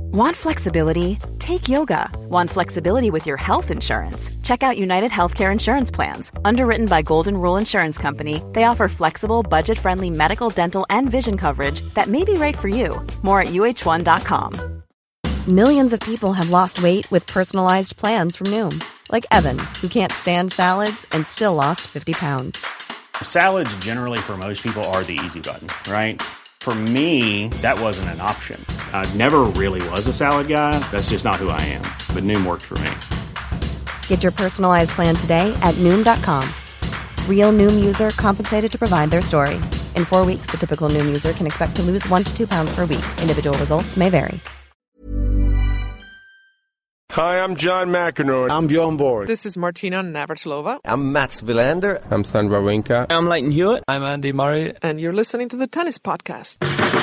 Want flexibility? Take yoga. Want flexibility with your health insurance? Check out United Healthcare Insurance Plans. Underwritten by Golden Rule Insurance Company, they offer flexible, budget-friendly medical, dental, and vision coverage that may be right for you. More at uh1.com. Millions of people have lost weight with personalized plans from Noom. Like Evan, who can't stand salads and still lost 50 pounds. Salads generally for most people are the easy button, right? For me, that wasn't an option. I never really was a salad guy. That's just not who I am. But Noom worked for me. Get your personalized plan today at Noom.com. Real Noom user compensated to provide their story. In 4 weeks, the typical Noom user can expect to lose 1 to 2 pounds per week. Individual results may vary. Hi, I'm John McEnroe. I'm Bjorn Borg. This is Martina Navratilova. I'm Mats Wilander. I'm Stan Wawrinka. I'm Leighton Hewitt. I'm Andy Murray. And you're listening to the Tennis Podcast.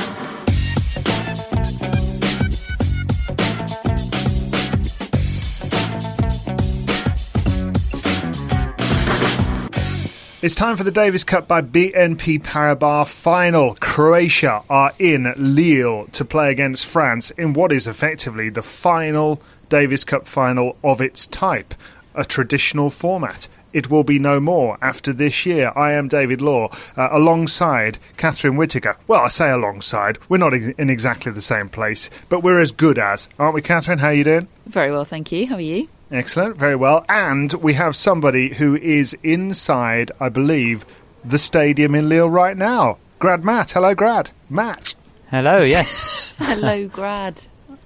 It's time for the Davis Cup by BNP Paribas final. Croatia are in Lille to play against France in what is effectively the final Davis Cup final of its type, a traditional format. It will be no more after this year. I am David Law, alongside Catherine Whittaker. Well, I say alongside. We're not in exactly the same place, but we're as good as. Aren't we, Catherine? How are you doing? Very well, thank you. How are you? Excellent, very well. And we have somebody who is inside, I believe, the stadium in Lille right now. Grad Matt. Hello, Grad. Matt. Hello, yes. Hello, Grad.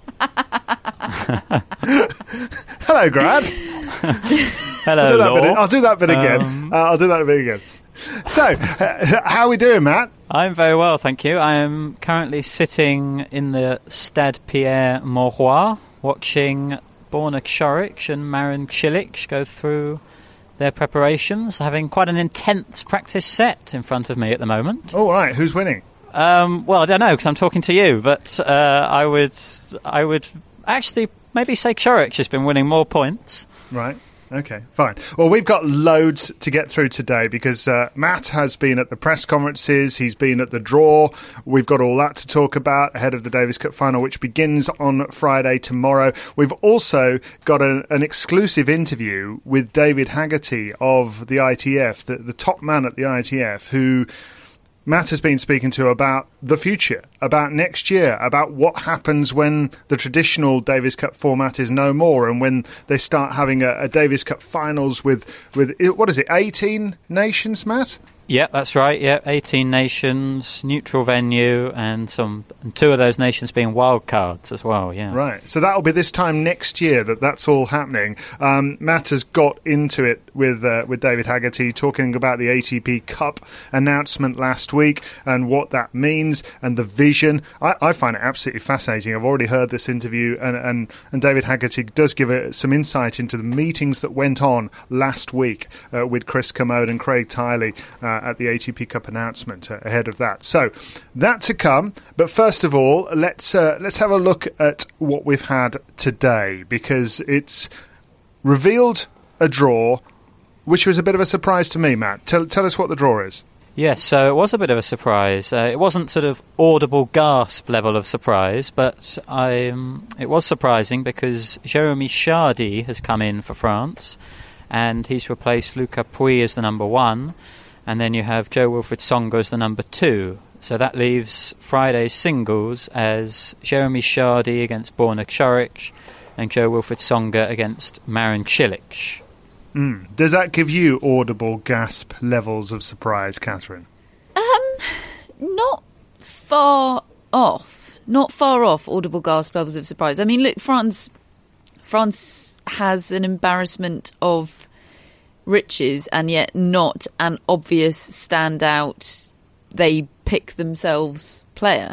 Hello, Grad. Hello, Law. I'll do that bit again. So, how are we doing, Matt? I'm very well, thank you. I am currently sitting in the Stade Pierre Mauroy watching Borna Coric and Marin Cilic go through their preparations, having quite an intense practice set in front of me at the moment. All right, who's winning? Well, I don't know because I'm talking to you, but I would actually maybe say Coric has been winning more points. Right. Okay, fine. Well, we've got loads to get through today because Matt has been at the press conferences, he's been at the draw. We've got all that to talk about ahead of the Davis Cup final, which begins on Friday tomorrow. We've also got an exclusive interview with David Haggerty of the ITF, the top man at the ITF, who Matt has been speaking to about the future, about next year, about what happens when the traditional Davis Cup format is no more and when they start having a Davis Cup finals with what is it, 18 nations, Matt? Yeah, that's right. Yeah, 18 nations, neutral venue, and 2 of those nations being wild cards as well. Yeah, right. So that'll be this time next year that's all happening. Matt has got into it with David Haggerty, talking about the ATP Cup announcement last week and what that means and the vision. I find it absolutely fascinating. I've already heard this interview, and David Haggerty does give some insight into the meetings that went on last week with Chris Commode and Craig Tiley at the ATP Cup announcement ahead of that. So that to come. But first of all, let's have a look at what we've had today, because it's revealed a draw, which was a bit of a surprise to me, Matt. Tell us what the draw is. Yes, so it was a bit of a surprise. It wasn't sort of audible gasp level of surprise, but it was surprising because Jérémy Chardy has come in for France, and he's replaced Lucas Pouille as the number 1. And then you have Jo-Wilfried Tsonga as the number 2. So that leaves Friday's singles as Jérémy Chardy against Borna Coric and Jo-Wilfried Tsonga against Marin Cilic. Does that give you audible gasp levels of surprise, Catherine? Not far off. Not far off audible gasp levels of surprise. I mean, look, France has an embarrassment of riches and yet not an obvious standout they pick themselves player.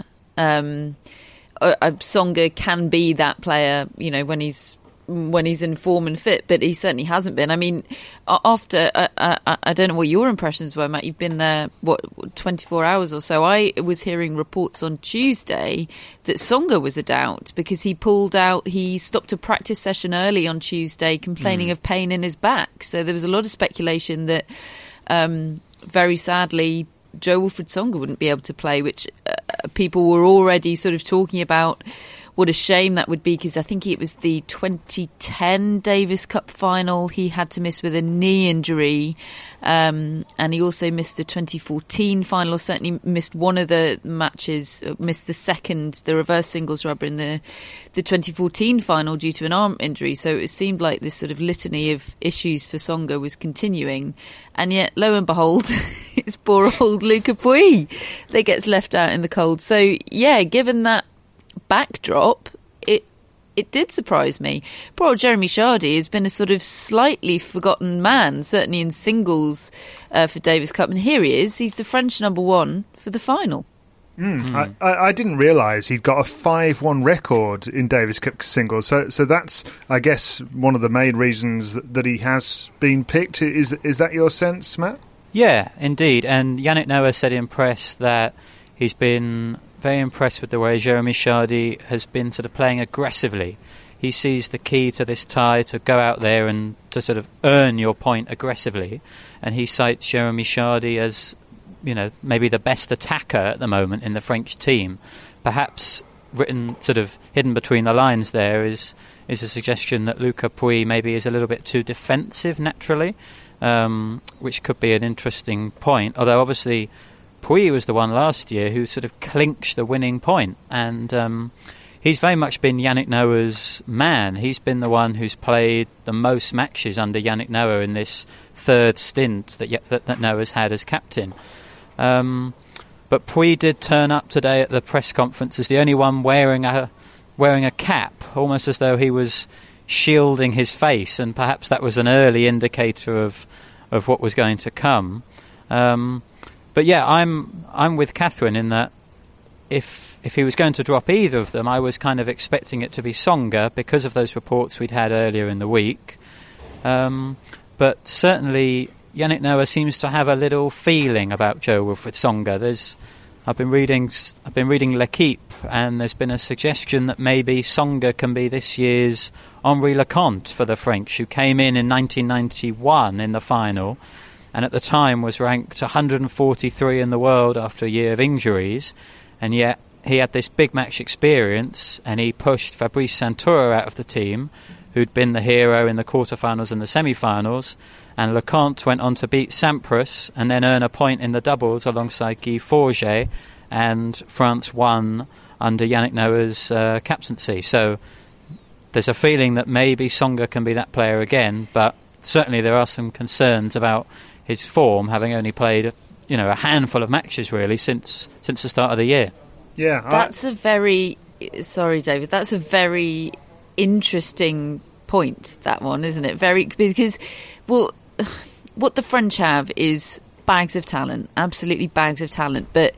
Tsonga can be that player, you know, when he's in form and fit, but he certainly hasn't been. I mean, after I don't know what your impressions were, Matt. You've been there 24 hours or so. I was hearing reports on Tuesday that Tsonga was a doubt because he pulled out. He stopped a practice session early on Tuesday, complaining of pain in his back. So there was a lot of speculation that, very sadly, Jo-Wilfried Tsonga wouldn't be able to play, which people were already sort of talking about what a shame that would be, because I think it was the 2010 Davis Cup final he had to miss with a knee injury, and he also missed the 2014 final, or certainly missed one of the matches, missed the reverse singles rubber in the 2014 final due to an arm injury. So it seemed like this sort of litany of issues for Tsonga was continuing, and yet lo and behold it's poor old Luca Pouille that gets left out in the cold. So yeah, given that backdrop, it did surprise me. Poor old Jeremy Chardy has been a sort of slightly forgotten man, certainly in singles for Davis Cup, and here he is. He's the French number one for the final. I didn't realise he'd got a 5-1 record in Davis Cup singles, so that's, I guess, one of the main reasons that he has been picked. Is that your sense, Matt? Yeah, indeed. And Yannick Noah said in press that he's been very impressed with the way Jeremy Chardy has been sort of playing aggressively. He sees the key to this tie to go out there and to sort of earn your point aggressively, and he cites Jeremy Chardy as, you know, maybe the best attacker at the moment in the French team. Perhaps hidden between the lines there is a suggestion that Luca Pouille maybe is a little bit too defensive naturally, which could be an interesting point. Although obviously Pouille was the one last year who sort of clinched the winning point, and he's very much been Yannick Noah's man. He's been the one who's played the most matches under Yannick Noah in this third stint that Noah's had as captain. But Pouille did turn up today at the press conference as the only one wearing a cap, almost as though he was shielding his face, and perhaps that was an early indicator of what was going to come. But yeah, I'm with Catherine in that if he was going to drop either of them, I was kind of expecting it to be Tsonga because of those reports we'd had earlier in the week. But certainly Yannick Noah seems to have a little feeling about Jo-Wilfried Tsonga. I've been reading L'Équipe, and there's been a suggestion that maybe Tsonga can be this year's Henri Leconte for the French, who came in 1991 in the final, and at the time was ranked 143 in the world after a year of injuries, and yet he had this big match experience, and he pushed Fabrice Santoro out of the team, who'd been the hero in the quarterfinals and the semi-finals, and Leconte went on to beat Sampras and then earn a point in the doubles alongside Guy Forget, and France won under Yannick Noah's captaincy. So there's a feeling that maybe Tsonga can be that player again, but certainly there are some concerns about his form, having only played a handful of matches really since the start of the year. Yeah, that's a very interesting point, that one, isn't it? Because what the French have is bags of talent, absolutely bags of talent, but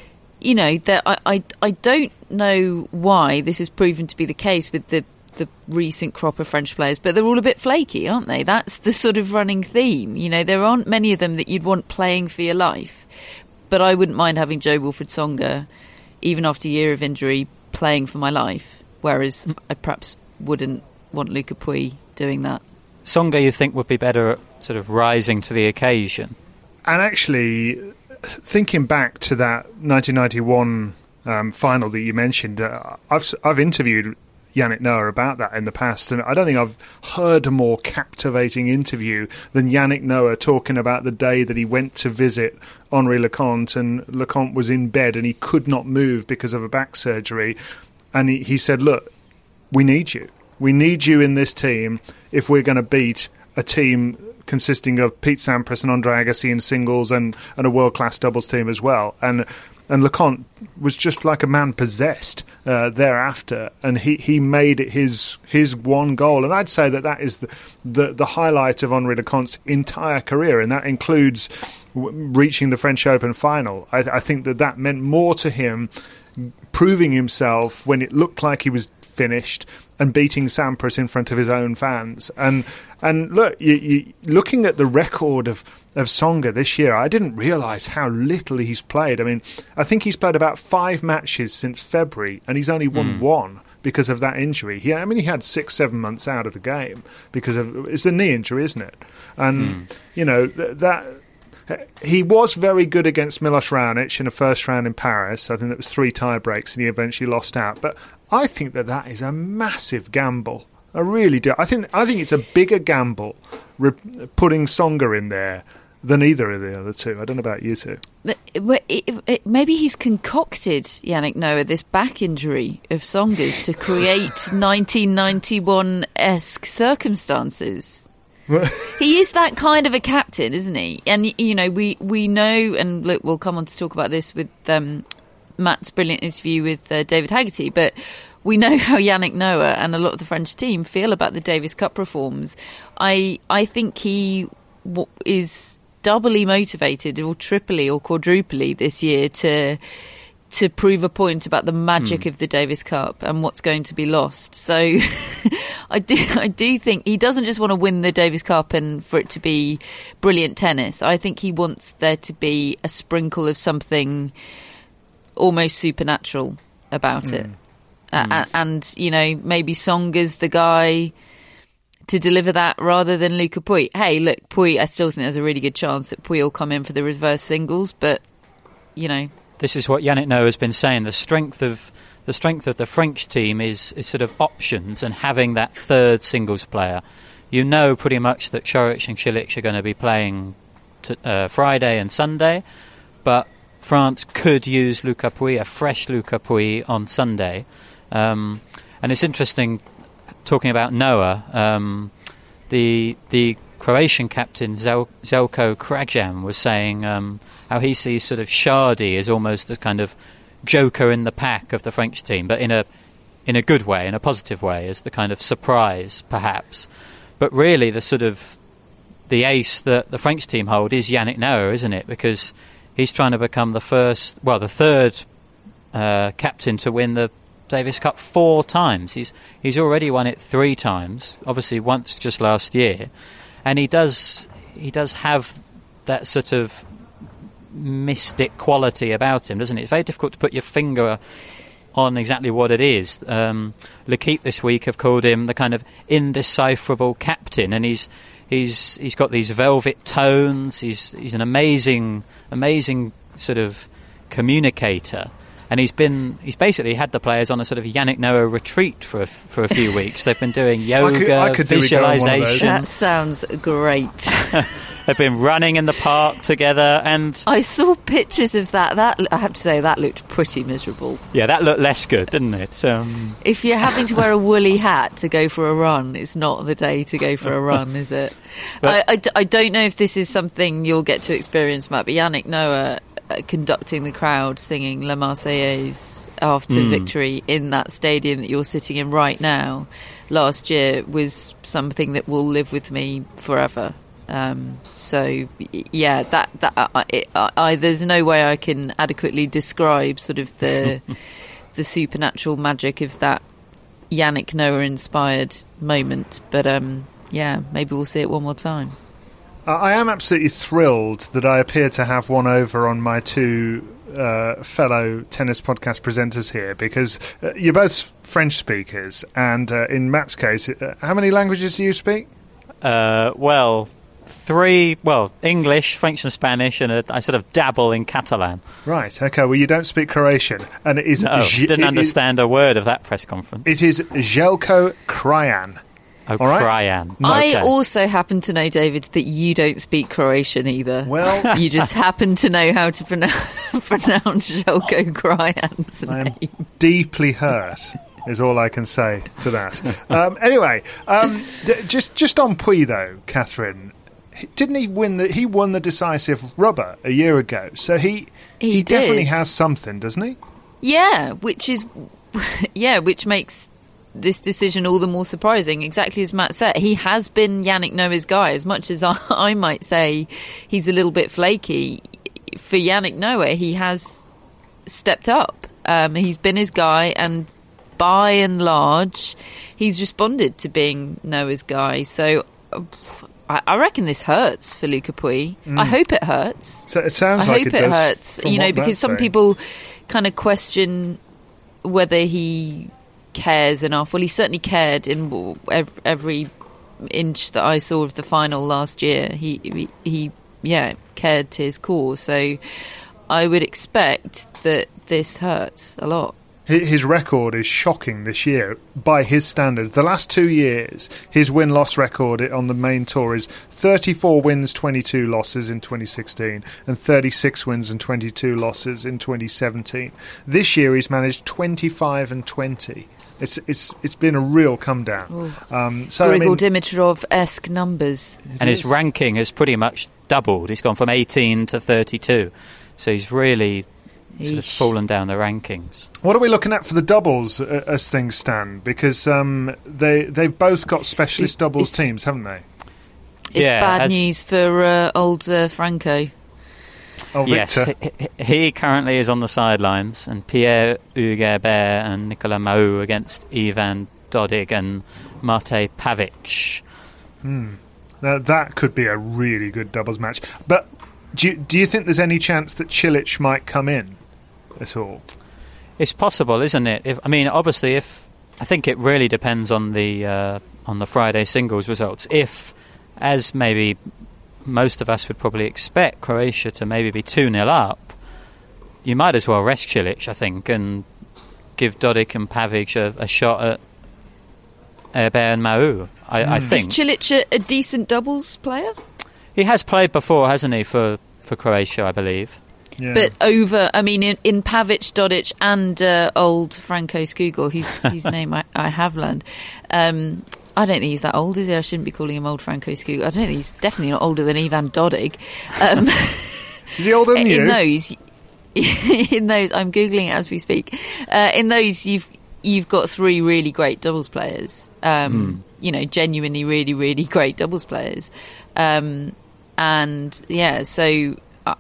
I don't know why this has proven to be the case with the recent crop of French players, but they're all a bit flaky, aren't they? That's the sort of running theme. There aren't many of them that you'd want playing for your life, but I wouldn't mind having Jo-Wilfried Tsonga, even after a year of injury, playing for my life, whereas I perhaps wouldn't want Luca Pouille doing that. Tsonga, you think, would be better at sort of rising to the occasion? And actually, thinking back to that 1991 final that you mentioned, I've interviewed Yannick Noah about that in the past, and I don't think I've heard a more captivating interview than Yannick Noah talking about the day that he went to visit Henri Leconte, and Leconte was in bed and he could not move because of a back surgery, and he said, look, we need you. We need you in this team if we're going to beat a team consisting of Pete Sampras and Andre Agassi in singles and a world-class doubles team as well. And Leconte was just like a man possessed thereafter, and he made it his one goal. And I'd say that is the highlight of Henri Leconte's entire career, and that includes reaching the French Open final. I think that meant more to him, proving himself when it looked like he was finished and beating Sampras in front of his own fans. And look, you looking at the record of Tsonga this year, I didn't realise how little he's played. I mean, I think he's played about 5 matches since February, and he's only won 1 because of that injury. He had 6-7 months out of the game because of it's a knee injury, isn't it? And that He was very good against Milos Raonic in a first round in Paris. I think that was 3 tie breaks, and he eventually lost out. But I think that is a massive gamble. I really do. I think it's a bigger gamble putting Tsonga in there than either of the other two. I don't know about you two. But maybe he's concocted, Yannick Noah, this back injury of Tsonga's to create 1991-esque circumstances. He is that kind of a captain, isn't he? And, you know, we know, and look, we'll come on to talk about this with Matt's brilliant interview with David Haggerty, but we know how Yannick Noah and a lot of the French team feel about the Davis Cup reforms. I think he is doubly motivated, or triply or quadruply this year to prove a point about the magic of the Davis Cup and what's going to be lost. So I do think he doesn't just want to win the Davis Cup and for it to be brilliant tennis. I think he wants there to be a sprinkle of something almost supernatural about it. And, you know, maybe Tsonga's the guy to deliver that rather than Luca Pouille. Hey, look, Pouille, I still think there's a really good chance that Pouille will come in for the reverse singles, but, you know. This is what Yannick Noah has been saying. The strength of the French team is sort of options and having that third singles player. You know pretty much that Coric and Cilic are going to be playing Friday and Sunday, but France could use Luca Pouille, a fresh Luca Pouille, on Sunday. And it's interesting, talking about Noah, the Croatian captain Zeljko Krajan was saying how he sees sort of Shardy as almost the kind of joker in the pack of the French team, but in a good way, in a positive way, as the kind of surprise, perhaps. But really, the ace that the French team hold is Yannick Noah, isn't it? Because he's trying to become the third captain to win the Davis Cup 4 times. He's already won it 3 times, obviously once just last year, and he does have that sort of mystic quality about him, doesn't it? It's very difficult to put your finger on exactly what it is. L'Équipe this week have called him the kind of indecipherable captain, and he's got these velvet tones. He's an amazing sort of communicator. And he's basically had the players on a sort of Yannick Noah retreat for a few weeks. They've been doing yoga, visualization. That sounds great. They've been running in the park together, and I saw pictures of that. That, I have to say, that looked pretty miserable. Yeah, that looked less good, didn't it? If you're having to wear a woolly hat to go for a run, it's not the day to go for a run, is it? I don't know if this is something you'll get to experience, Matt, but Yannick Noah conducting the crowd singing La Marseillaise after victory in that stadium that you're sitting in right now last year was something that will live with me forever. So yeah, there's no way I can adequately describe sort of the supernatural magic of that Yannick Noah inspired moment, but yeah, maybe we'll see it one more time. I am absolutely thrilled that I appear to have one over on my 2 fellow tennis podcast presenters here, because you're both French speakers, and in Matt's case, how many languages do you speak? 3, English, French and Spanish, and I sort of dabble in Catalan. Right, okay, well, you don't speak Croatian. And it is didn't understand a word of that press conference. It is Zeljko Krajan. Oh, Krajan. I also happen to know, David, that you don't speak Croatian either. Well, you just happen to know how to pronounce Zeljko Krajan's name. I am deeply hurt, is all I can say to that. Anyway, just on Pouille, though, Catherine, didn't he win he won the decisive rubber a year ago? So he definitely has something, doesn't he? Yeah, which makes this decision all the more surprising. Exactly as Matt said, he has been Yannick Noah's guy. As much as I might say he's a little bit flaky, for Yannick Noah, he has stepped up. He's been his guy, and by and large, he's responded to being Noah's guy. So I reckon this hurts for Luca Pouille. I hope it hurts. So it sounds like it does. I hope it hurts, because some people kind of question whether he cares enough. Well, he certainly cared in every inch that I saw of the final last year. He cared to his core. So I would expect that this hurts a lot. His record is shocking this year by his standards. The last 2 years, his win-loss record on the main tour is 34 wins, 22 losses in 2016 and 36 wins and 22 losses in 2017. This year, he's managed 25 and 20. It's been a real come down. Grigor Dimitrov-esque numbers. And his ranking has pretty much doubled. He's gone from 18 to 32. So he's really sort of fallen down the rankings. What are we looking at for the doubles as things stand? Because they've both got specialist doubles teams, haven't they? It's bad news for old Franco. Oh, Victor. Yes, he currently is on the sidelines, and Pierre Hugerbert and Nicolas Mahut against Ivan Dodig and Mate Pavic. That could be a really good doubles match. But do you think there's any chance that Cilic might come in at all? It's possible, isn't it? Obviously, I think it really depends on the Friday singles results. If, as maybe most of us would probably expect, Croatia to maybe be 2-0 up, you might as well rest Cilic, I think, and give Dodig and Pavic a shot at Herbert and Mahut. I think. Is Cilic a decent doubles player? He has played before, hasn't he, for Croatia, I believe. Yeah. But in Pavic, Dodig and old Franco Skugor, whose name I have learned, I don't think he's that old, is he? I shouldn't be calling him old Franco Skugor. I don't think he's definitely not older than Ivan Dodig. Is he older than you? In those, I'm Googling it as we speak. In those, you've got three really great doubles players. Genuinely really, really great doubles players. So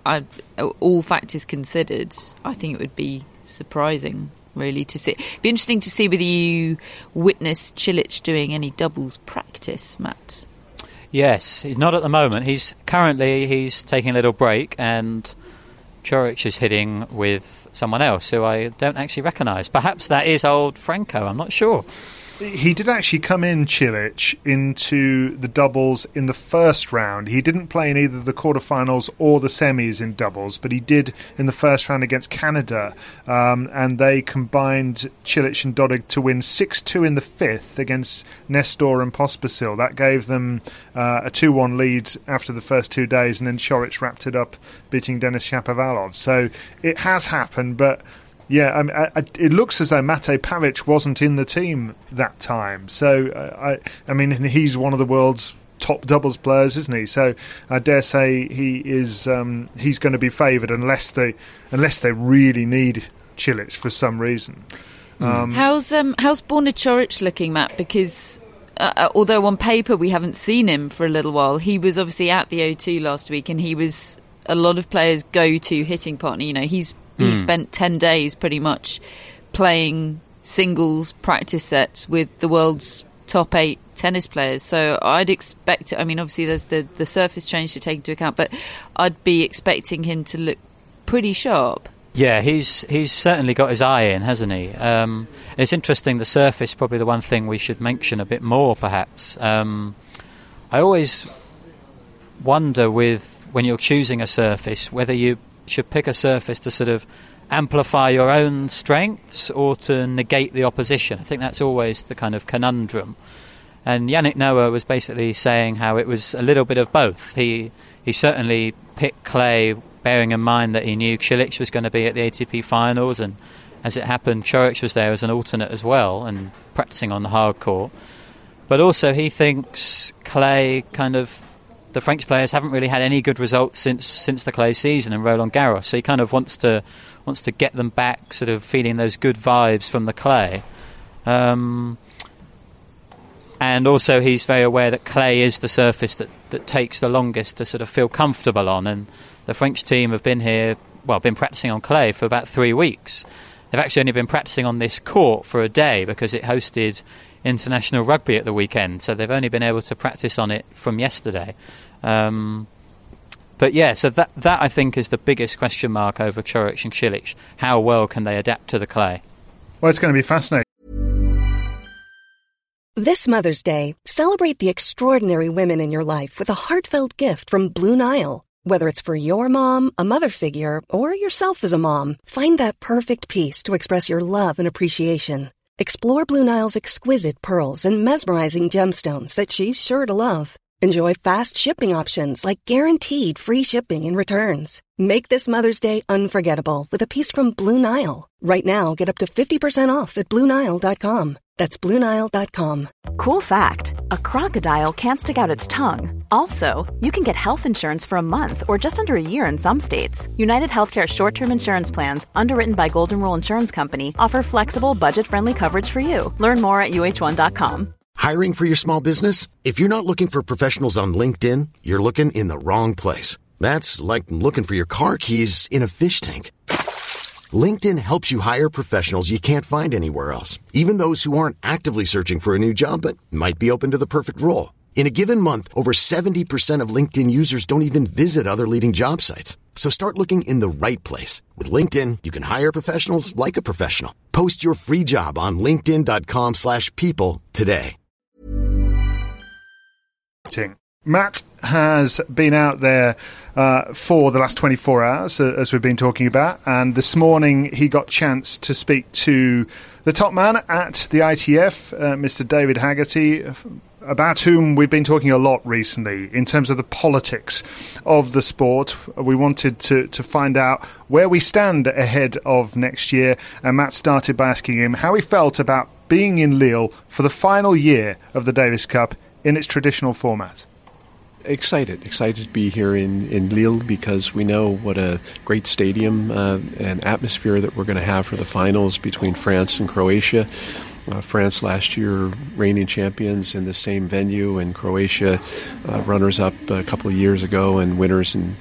all factors considered, I think it would be surprising, really, to see. It'd be interesting to see whether you witness Cilic doing any doubles practice, Matt. Yes, he's not at the moment. He's taking a little break, and Coric is hitting with someone else who I don't actually recognise. Perhaps that is old Franco, I'm not sure. He did actually come in, Cilic, into the doubles in the first round. He didn't play in either the quarterfinals or the semis in doubles, but he did in the first round against Canada. And they combined Cilic and Dodig to win 6-2 in the fifth against Nestor and Pospisil. That gave them a 2-1 lead after the first 2 days, and then Coric wrapped it up, beating Denis Shapovalov. So it has happened, but yeah, it looks as though Mate Pavic wasn't in the team that time. So, he's one of the world's top doubles players, isn't he? So I dare say he is. He's going to be favoured unless they really need Cilic for some reason. How's Borna Coric looking, Matt? Because although on paper we haven't seen him for a little while, he was obviously at the O2 last week, and he was a lot of players' go-to hitting partner. He spent 10 days pretty much playing singles practice sets with the world's top 8 tennis players. So I'd expect, obviously there's the surface change to take into account, but I'd be expecting him to look pretty sharp. Yeah, he's certainly got his eye in, hasn't he? It's interesting, the surface, probably the one thing we should mention a bit more, perhaps. I always wonder when you're choosing a surface, whether you should pick a surface to sort of amplify your own strengths or to negate the opposition. I think that's always the kind of conundrum. And Yannick Noah was basically saying how it was a little bit of both. He certainly picked clay bearing in mind that he knew Cilic was going to be at the ATP finals, and as it happened, Coric was there as an alternate as well and practicing on the hard court. But also he thinks clay the French players haven't really had any good results since the clay season and Roland Garros, so he kind of wants to get them back, sort of feeling those good vibes from the clay. And also he's very aware that clay is the surface that takes the longest to sort of feel comfortable on, and the French team have been practicing on clay for about 3 weeks. They've actually only been practicing on this court for a day because it hosted international rugby at the weekend, so they've only been able to practice on it from yesterday. But yeah, so that I think is the biggest question mark over Coric and Cilic. How well can they adapt to the clay? Well, it's going to be fascinating. This Mother's Day, celebrate the extraordinary women in your life with a heartfelt gift from Blue Nile. Whether it's for your mom, a mother figure, or yourself as a mom, find that perfect piece to express your love and appreciation. Explore Blue Nile's exquisite pearls and mesmerizing gemstones that she's sure to love. Enjoy fast shipping options like guaranteed free shipping and returns. Make this Mother's Day unforgettable with a piece from Blue Nile. Right now, get up to 50% off at BlueNile.com. That's BlueNile.com. Cool fact, a crocodile can't stick out its tongue. Also, you can get health insurance for a month or just under a year in some states. United Healthcare short-term insurance plans, underwritten by Golden Rule Insurance Company, offer flexible, budget-friendly coverage for you. Learn more at UH1.com. Hiring for your small business? If you're not looking for professionals on LinkedIn, you're looking in the wrong place. That's like looking for your car keys in a fish tank. LinkedIn helps you hire professionals you can't find anywhere else, even those who aren't actively searching for a new job but might be open to the perfect role. In a given month, over 70% of LinkedIn users don't even visit other leading job sites. So start looking in the right place. With LinkedIn, you can hire professionals like a professional. Post your free job on linkedin.com/people today. Matt has been out there for the last 24 hours, as we've been talking about, and this morning he got a chance to speak to the top man at the ITF, Mr. David Haggerty, about whom we've been talking a lot recently in terms of the politics of the sport. We wanted to find out where we stand ahead of next year, and Matt started by asking him how he felt about being in Lille for the final year of the Davis Cup in its traditional format. Excited to be here in Lille because we know what a great stadium and atmosphere that we're going to have for the finals between France and Croatia. France last year reigning champions in the same venue, and Croatia runners-up a couple of years ago and winners in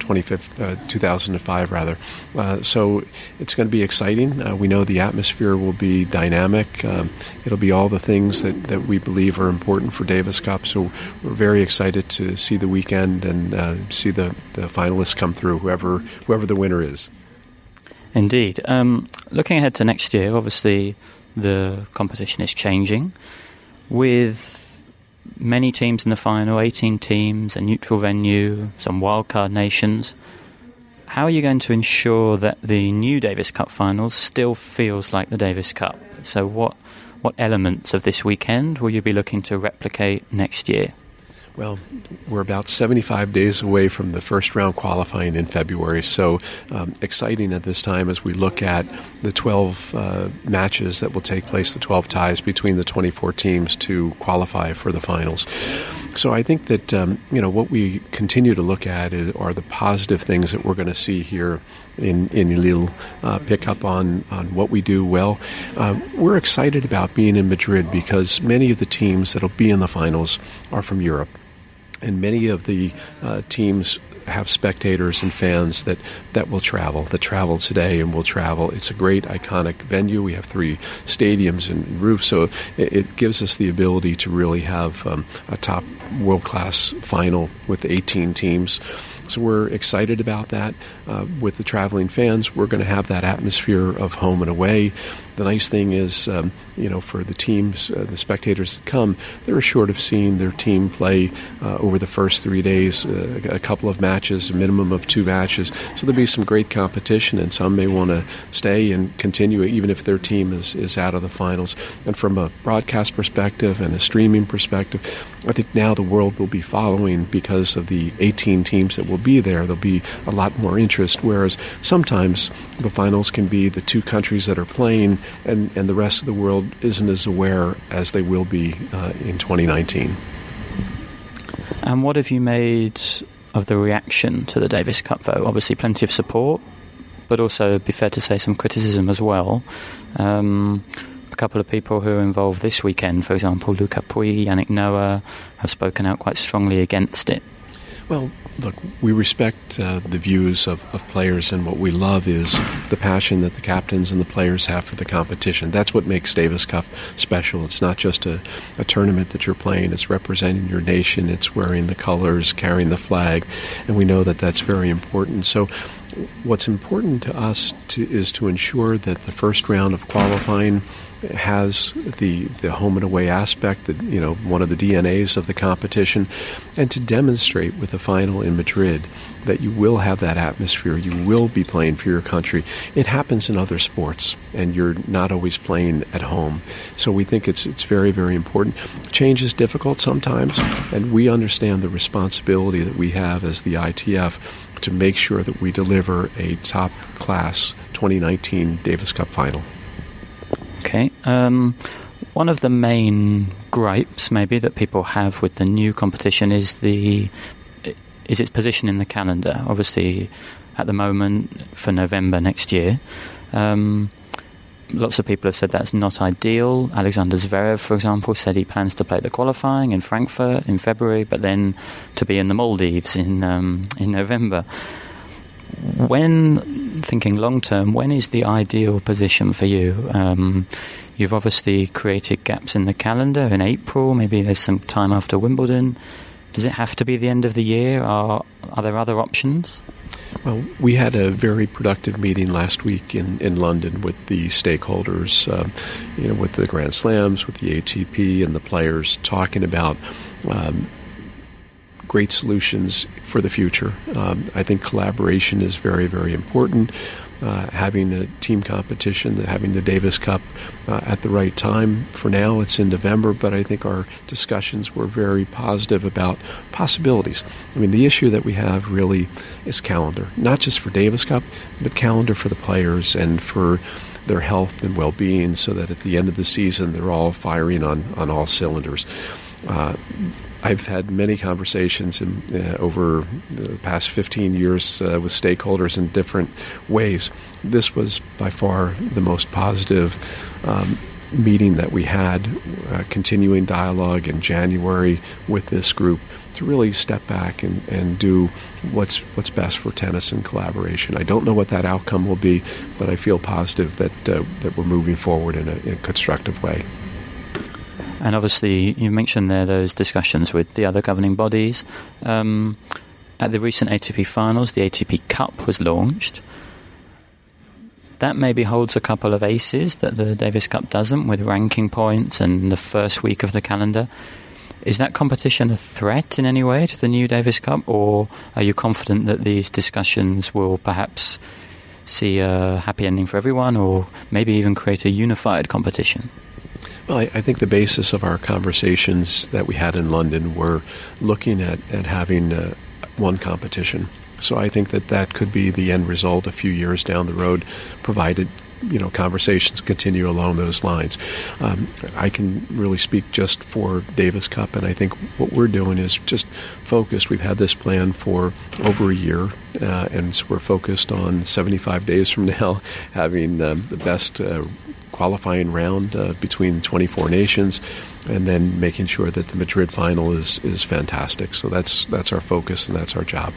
2005 rather. So it's going to be exciting. We know the atmosphere will be dynamic. It'll be all the things that we believe are important for Davis Cup. So we're very excited to see the weekend and see the finalists come through, whoever the winner is. Indeed. Looking ahead to next year, obviously the competition is changing with many teams in the final, 18 teams, a neutral venue, some wildcard nations. How are you going to ensure that the new Davis Cup finals still feels like the Davis Cup? So what elements of this weekend will you be looking to replicate next year? Well, we're about 75 days away from the first round qualifying in February, so exciting at this time as we look at the 12 matches that will take place, the 12 ties between the 24 teams to qualify for the finals. So I think that what we continue to look at are the positive things that we're going to see here in Lille, pick up on what we do well. We're excited about being in Madrid because many of the teams that will be in the finals are from Europe. And many of the teams have spectators and fans that will travel, that travel today and will travel. It's a great, iconic venue. We have 3 stadiums and roofs, so it gives us the ability to really have a top world-class final with 18 teams. So we're excited about that. With the traveling fans, we're going to have that atmosphere of home and away. The nice thing is, for the teams, the spectators that come, they're assured of seeing their team play over the first 3 days, a couple of matches, a minimum of 2 matches. So there'll be some great competition, and some may want to stay and continue even if their team is out of the finals. And from a broadcast perspective and a streaming perspective, I think now the world will be following because of the 18 teams that will be there. There'll be a lot more interest, whereas sometimes the finals can be the 2 countries that are playing and the rest of the world isn't as aware as they will be in 2019. And what have you made of the reaction to the Davis Cup vote? Obviously plenty of support, but also, it'd be fair to say, some criticism as well. A couple of people who are involved this weekend, for example, Luca Pui, Yannick Noah, have spoken out quite strongly against it. Well, look, we respect the views of players, and what we love is the passion that the captains and the players have for the competition. That's what makes Davis Cup special. It's not just a tournament that you're playing. It's representing your nation. It's wearing the colors, carrying the flag, and we know that that's very important. So what's important to us is to ensure that the first round of qualifying has the home and away aspect, that one of the DNAs of the competition, and to demonstrate with the final in Madrid that you will have that atmosphere, you will be playing for your country. It happens in other sports, and you're not always playing at home. So we think it's very, very important. Change is difficult sometimes, and we understand the responsibility that we have as the ITF to make sure that we deliver a top-class 2019 Davis Cup final. Okay. One of the main gripes, maybe, that people have with the new competition is its position in the calendar. Obviously, at the moment, for November next year, lots of people have said that's not ideal. Alexander Zverev, for example, said he plans to play the qualifying in Frankfurt in February, but then to be in the Maldives in November. When thinking long term, when is the ideal position for you? You've obviously created gaps in the calendar in April. Maybe there's some time after Wimbledon. Does it have to be the end of the year? Are there other options? Well, we had a very productive meeting last week in London with the stakeholders, with the Grand Slams, with the ATP and the players, talking about great solutions for the future. I think collaboration is very, very important. Having a team competition, having the Davis Cup at the right time. For now, it's in November, but I think our discussions were very positive about possibilities. I mean, the issue that we have really is calendar, not just for Davis Cup, but calendar for the players and for their health and well-being, so that at the end of the season, they're all firing on all cylinders. I've had many conversations over the past 15 years with stakeholders in different ways. This was by far the most positive meeting that we had, continuing dialogue in January with this group to really step back and do what's best for tennis and collaboration. I don't know what that outcome will be, but I feel positive that we're moving forward in a constructive way. And obviously, you mentioned there those discussions with the other governing bodies. At the recent ATP finals, the ATP Cup was launched. That maybe holds a couple of aces that the Davis Cup doesn't, with ranking points and the first week of the calendar. Is that competition a threat in any way to the new Davis Cup, or are you confident that these discussions will perhaps see a happy ending for everyone, or maybe even create a unified competition? Well, I think the basis of our conversations that we had in London were looking at having one competition. So I think that could be the end result a few years down the road, provided conversations continue along those lines. I can really speak just for Davis Cup, and I think what we're doing is just focused. We've had this plan for over a year, and so we're focused on 75 days from now having the best qualifying round between 24 nations, and then making sure that the Madrid final is fantastic. So that's our focus, and that's our job.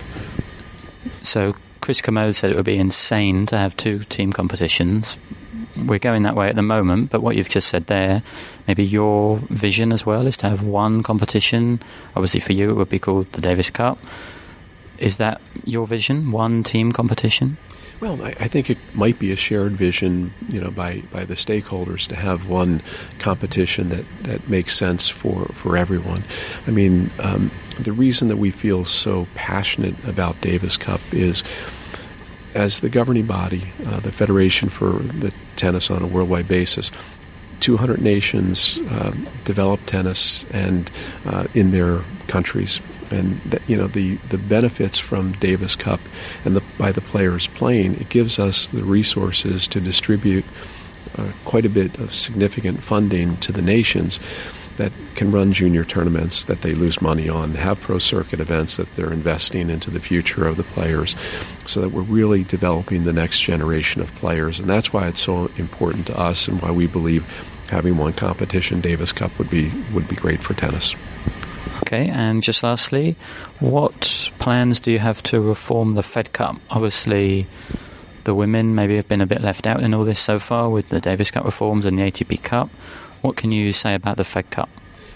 So Chris Kermode said it would be insane to have two team competitions. We're going that way at the moment, but what you've just said there, maybe your vision as well is to have one competition. Obviously for you it would be called the Davis Cup. Is that your vision, one team competition? Well, I think it might be a shared vision, by the stakeholders to have one competition that makes sense for everyone. I mean, the reason that we feel so passionate about Davis Cup is, as the governing body, the Federation for the Tennis on a worldwide basis, 200 nations develop tennis and in their countries. And the benefits from Davis Cup and by the players playing, it gives us the resources to distribute quite a bit of significant funding to the nations that can run junior tournaments that they lose money on, have pro circuit events that they're investing into the future of the players, so that we're really developing the next generation of players. And that's why it's so important to us, and why we believe having one competition, Davis Cup, would be great for tennis. Okay, and just lastly, what plans do you have to reform the Fed Cup? Obviously, the women maybe have been a bit left out in all this so far with the Davis Cup reforms and the ATP Cup. What can you say about the Fed Cup?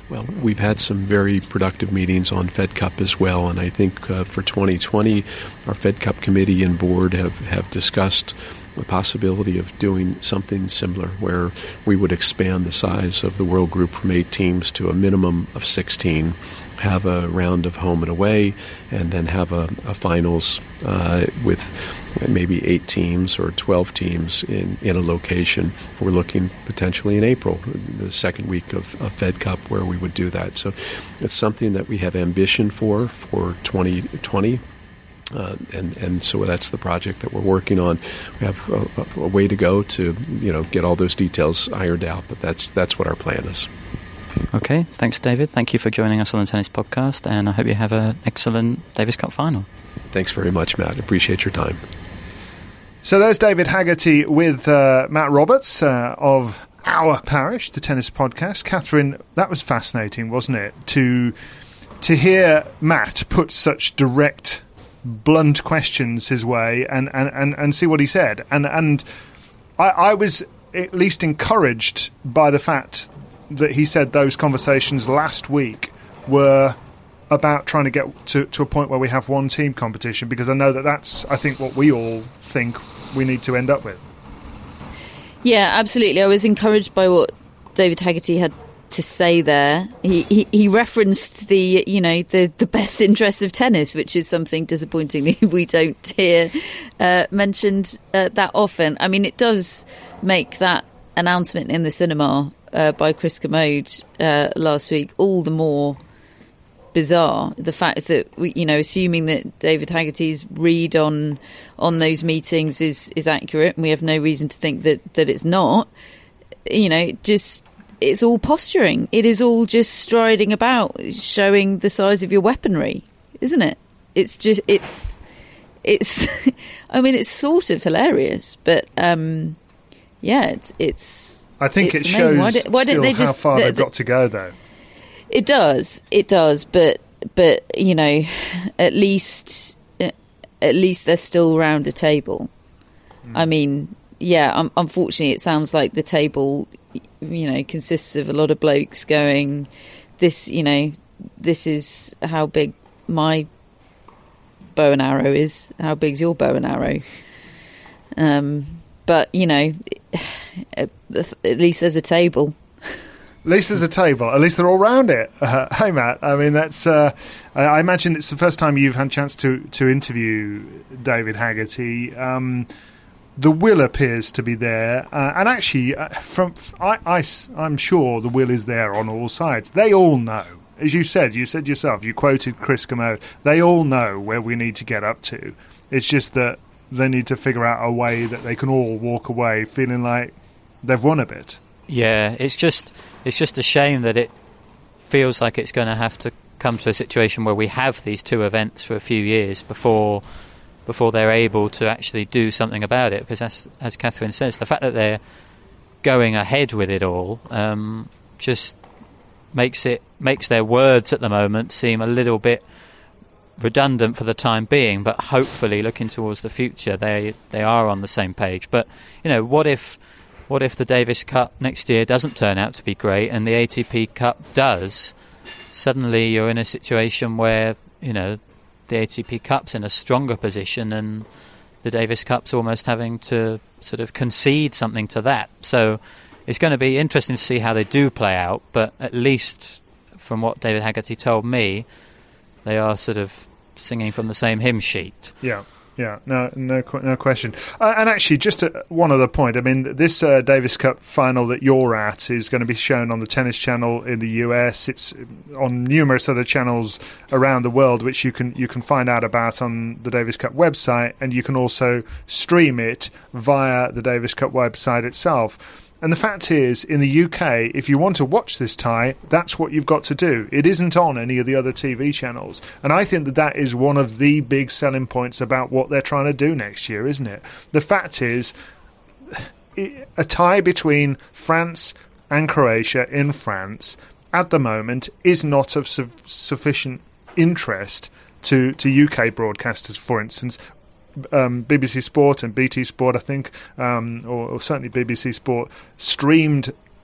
Well, we've had some very productive meetings on Fed Cup as well, and I think for 2020, our Fed Cup committee and board have discussed the possibility of doing something similar, where we would expand the size of the World Group from 8 teams to a minimum of 16, have a round of home and away, and then have a finals with maybe 8 teams or 12 teams in a location. We're looking potentially in April, the second week of Fed Cup, where we would do that. So it's something that we have ambition for 2020. And so that's the project that we're working on. We have a way to go to get all those details ironed out, but that's what our plan is. Okay, thanks, David. Thank you for joining us on the Tennis Podcast, and I hope you have an excellent Davis Cup final. Thanks very much, Matt. Appreciate your time. So there's David Haggerty with Matt Roberts of Our Parish, the Tennis Podcast. Catherine, that was fascinating, wasn't it? To hear Matt put such direct, blunt questions his way and see what he said. And I was at least encouraged by the fact that he said those conversations last week were about trying to get to a point where we have one team competition, because I know that's, I think, what we all think we need to end up with. Yeah, absolutely. I was encouraged by what David Haggerty had to say there. He referenced the best interests of tennis, which is something disappointingly we don't hear mentioned that often. I mean, it does make that announcement in the cinema by Chris Commode last week all the more bizarre. The fact that assuming that David Haggerty's read on those meetings is accurate, and we have no reason to think that it's not. It's all posturing. It is all just striding about, showing the size of your weaponry, isn't it? It's just it's. I mean, it's sort of hilarious, but it's. I think it shows why didn't they just, how far they've got to go, though. It does, but at least they're still round a table. I mean, unfortunately, it sounds like the table, consists of a lot of blokes going, this is how big my bow and arrow is. How big's your bow and arrow? But at least there's a table. At least there's a table. At least they're all round it. Hey, Matt. I mean, that's. I imagine it's the first time you've had a chance to interview David Haggerty. The will appears to be there, and actually, I'm sure the will is there on all sides. They all know, as you said yourself. You quoted Chris Commode. They all know where we need to get up to. It's just that they need to figure out a way that they can all walk away feeling like they've won a bit. Yeah, it's just a shame that it feels like it's going to have to come to a situation where we have these two events for a few years before they're able to actually do something about it. Because as Catherine says, the fact that they're going ahead with it all just makes their words at the moment seem a little bit redundant for the time being. But hopefully, looking towards the future, they are on the same page. But what if the Davis Cup next year doesn't turn out to be great and the ATP Cup does? Suddenly you're in a situation where, the ATP Cup's in a stronger position and the Davis Cup's almost having to sort of concede something to that. So it's going to be interesting to see how they do play out, but at least from what David Haggerty told me, they are sort of singing from the same hymn sheet. Yeah, no question. And actually, just one other point. I mean, this Davis Cup final that you're at is going to be shown on the Tennis Channel in the US. It's on numerous other channels around the world, which you can find out about on the Davis Cup website, and you can also stream it via the Davis Cup website itself. And the fact is, in the UK, if you want to watch this tie, that's what you've got to do. It isn't on any of the other TV channels. And I think that is one of the big selling points about what they're trying to do next year, isn't it? The fact is, a tie between France and Croatia in France, at the moment, is not of sufficient interest to UK broadcasters, for instance. BBC Sport and BT Sport, I think, or certainly BBC Sport, streamed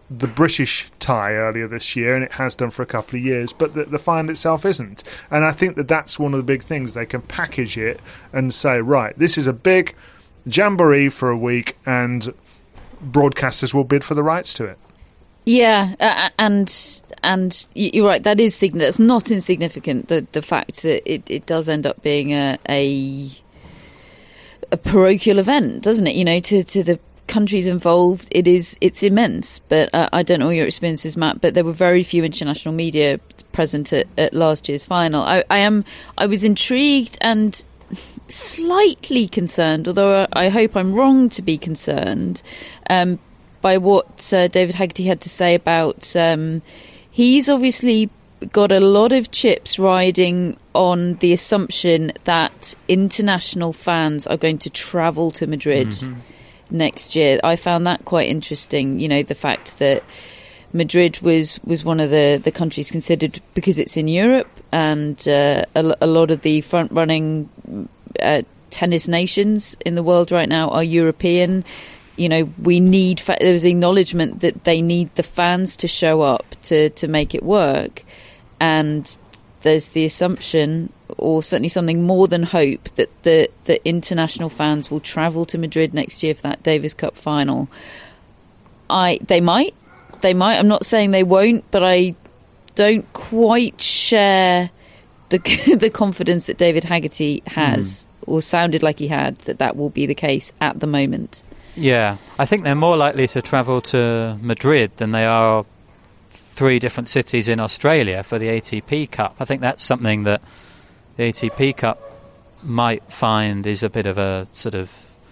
the British tie earlier this year, and it has done for a couple of years, but the final itself isn't. And I think that's one of the big things. They can package it and say, right, this is a big jamboree for a week, and broadcasters will bid for the rights to it. Yeah, and you're right. That's not insignificant. The fact that it does end up being a parochial event, doesn't it? To the countries involved, it's immense. But I don't know your experiences, Matt. But there were very few international media present at last year's final. I was intrigued and slightly concerned, although I hope I'm wrong to be concerned, by what David Haggerty had to say about he's obviously got a lot of chips riding on the assumption that international fans are going to travel to Madrid next year. I found that quite interesting, the fact that Madrid was one of the countries considered because it's in Europe, and a lot of the front-running tennis nations in the world right now are European. We need there's acknowledgement that they need the fans to show up to make it work, and there's the assumption, or certainly something more than hope, that the international fans will travel to Madrid next year for that Davis Cup final. They might. I'm not saying they won't, but I don't quite share the confidence that David Haggerty has, or sounded like he had, that will be the case at the moment. Yeah, I think they're more likely to travel to Madrid than they are 3 different cities in Australia for the ATP Cup. I think that's something that the ATP Cup might find is a bit of a sort of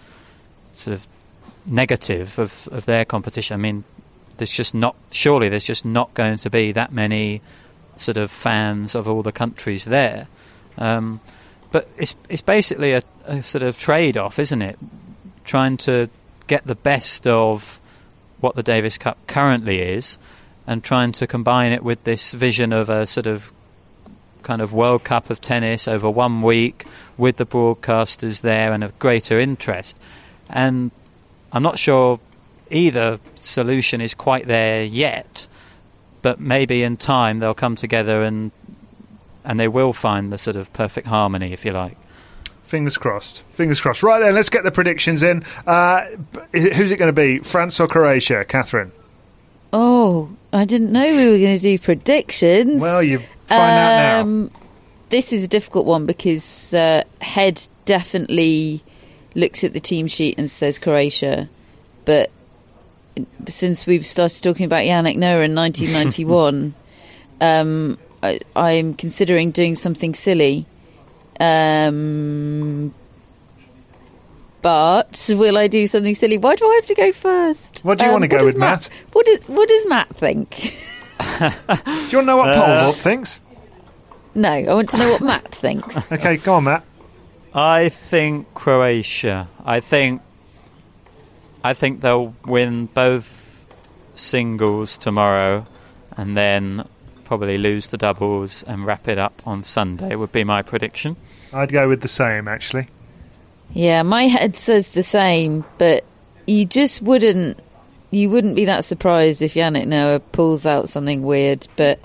negative of their competition. I mean, there's just not going to be that many sort of fans of all the countries there. But it's basically a sort of trade-off, isn't it? Trying to get the best of what the Davis Cup currently is, and trying to combine it with this vision of a sort of kind of World Cup of tennis over 1 week with the broadcasters there and a greater interest. And I'm not sure either solution is quite there yet, but maybe in time they'll come together and they will find the sort of perfect harmony, if you like. Fingers crossed. Fingers crossed. Right then, let's get the predictions in. Who's it going to be, France or Croatia, Catherine? Oh, I didn't know we were going to do predictions. Well, you find out now. This is a difficult one because Head definitely looks at the team sheet and says Croatia. But since we've started talking about Yannick Noah in 1991, I'm considering doing something silly. But will I do something silly? Why do I have to go first? What do you want to go with, Matt? What does Matt think? Do you want to know what Pole Vault thinks? No, I want to know what Matt thinks. Okay, go on, Matt. I think Croatia. I think they'll win both singles tomorrow, and then probably lose the doubles and wrap it up on Sunday, would be my prediction. I'd go with the same, actually. Yeah, my head says the same, but you just wouldn't be that surprised if Yannick Noah pulls out something weird. But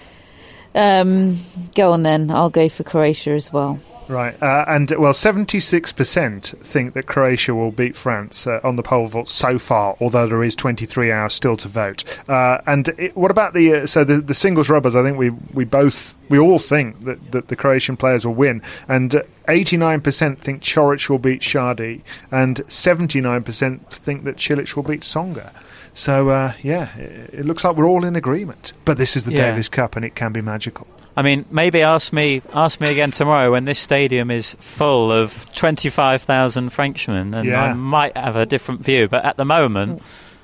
go on then, I'll go for Croatia as well. Right, and 76% think that Croatia will beat France on the poll vote so far, although there is 23 hours still to vote. What about the singles rubbers? I think we all think that the Croatian players will win, and 89% think Coric will beat Shardy, and 79% think that Cilic will beat Tsonga. So it looks like we're all in agreement. But this is the Davis Cup, and it can be magical. I mean, maybe ask me again tomorrow when this stadium is full of 25,000 Frenchmen, and I might have a different view. But at the moment,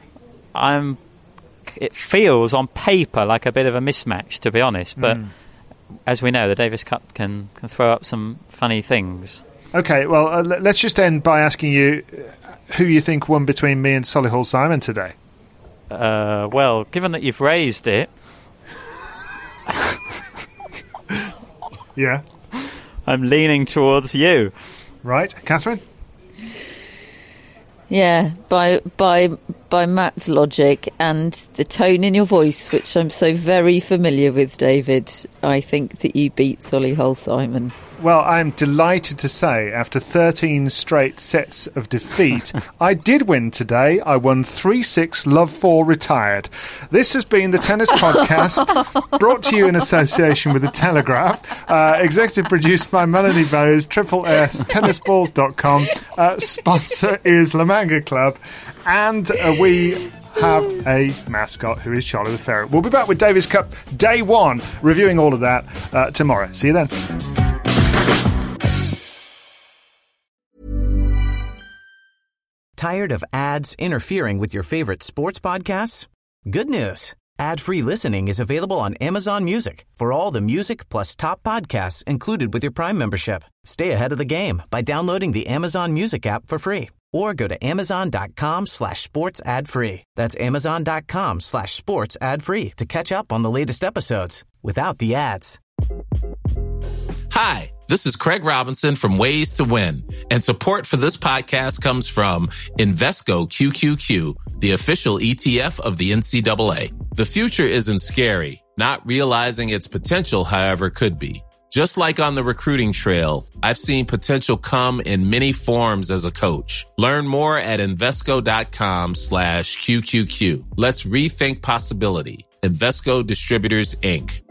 it feels on paper like a bit of a mismatch, to be honest. But as we know, the Davis Cup can throw up some funny things. Okay, well, let's just end by asking you who you think won between me and Solihull Simon today. Well, given that you've raised it... Yeah, I'm leaning towards you. Right, Catherine? Yeah, by by Matt's logic and the tone in your voice, which I'm so very familiar with, David, I think that you beat Solihull Simon. Well, I'm delighted to say, after 13 straight sets of defeat, I did win today. I won 3-6, love 4, retired. This has been the Tennis Podcast, brought to you in association with The Telegraph, executive produced by Melanie Bowes, SSS, tennisballs.com. Sponsor is La Manga Club, and we have a mascot who is Charlie the Ferret. We'll be back with Davis Cup Day 1, reviewing all of that tomorrow. See you then. Tired of ads interfering with your favorite sports podcasts? Good news. Ad-free listening is available on Amazon Music for all the music plus top podcasts included with your Prime membership. Stay ahead of the game by downloading the Amazon Music app for free or go to amazon.com/sports ad free. That's amazon.com/sports ad free to catch up on the latest episodes without the ads. Hi, this is Craig Robinson from Ways to Win, and support for this podcast comes from Invesco QQQ, the official ETF of the NCAA. The future isn't scary. Not realizing its potential, however, could be. Just like on the recruiting trail, I've seen potential come in many forms as a coach. Learn more at Invesco.com/QQQ. Let's rethink possibility. Invesco Distributors, Inc.